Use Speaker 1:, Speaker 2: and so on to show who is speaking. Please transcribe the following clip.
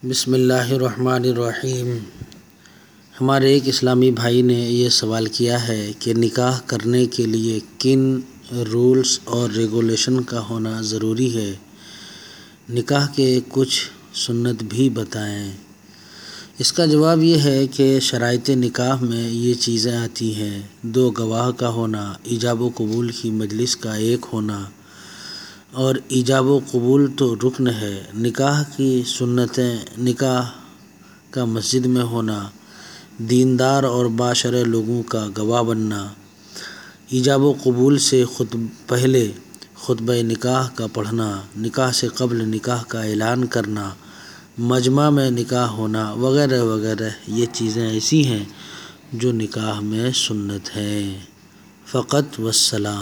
Speaker 1: बिस्मिल्लाहिर्रहमानिर्रहीम। हमारे एक इस्लामी भाई ने ये सवाल किया है कि निकाह करने के लिए किन रूल्स और रेगुलेशन का होना ज़रूरी है। निकाह के कुछ सुन्नत भी बताएं। इसका जवाब ये है कि शराइत निकाह में ये चीज़ें आती हैं: 2 गवाह का होना, ईजाब व कबूल की मजलिस का एक होना, और ईजाब व कबूल तो रुकन है। निकाह की सुन्नतें: निकाह का मस्जिद में होना, दीनदार और बाशरे लोगों का गवाह बनना, ईजाब व कबूल से पहले खुतबा निकाह का पढ़ना, निकाह से कब्ल निकाह का ऐलान करना, मजमा में निकाह होना वगैरह वगैरह। ये चीज़ें ऐसी हैं जो निकाह में सुन्नत हैं। फ़क़त वस्सलाम।